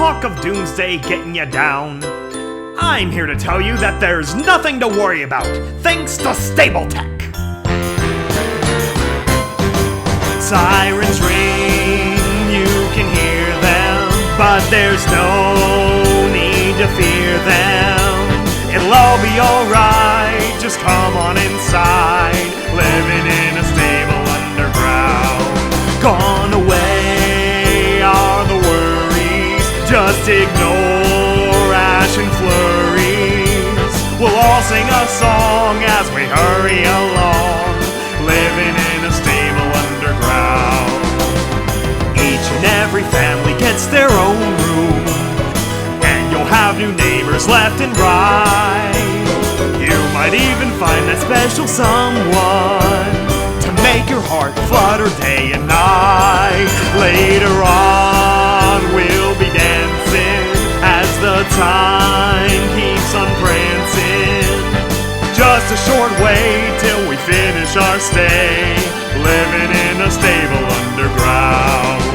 talk of doomsday getting you down, I'm here to tell you that there's nothing to worry about, thanks to Stable Tech. Sirens ring, you can hear them, but there's no need to fear them. It'll all be alright, just come on inside, living in a stable underground. Gone away are the worries, just ignore ash and flurries. We'll all sing a song as we hurry along, living in a stable underground. Each and every family gets their own room, and you'll have new neighbors left and right. You might even find that special someone to make your heart flutter day and night. Later on we'll be dancing as the time keeps on prancing. Just a short way till we finish our stay, living in a stable underground.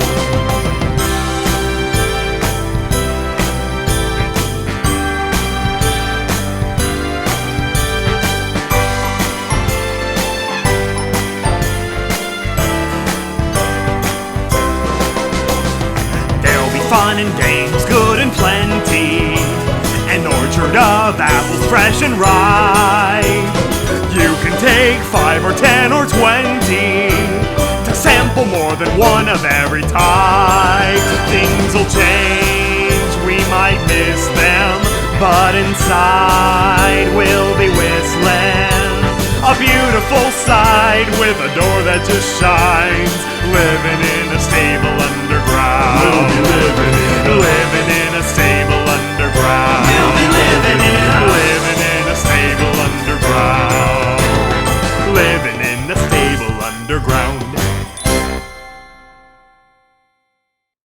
Fun and games, good and plenty, an orchard of apples fresh and ripe. You can take 5 or 10 or 20 to sample more than one of every type. Things will change, we might miss them, but inside we'll be whistling. A beautiful sight with a door that just shines, living in a stable underground. We'll be living in a stable underground. We'll be living in a stable underground. Living in a stable underground.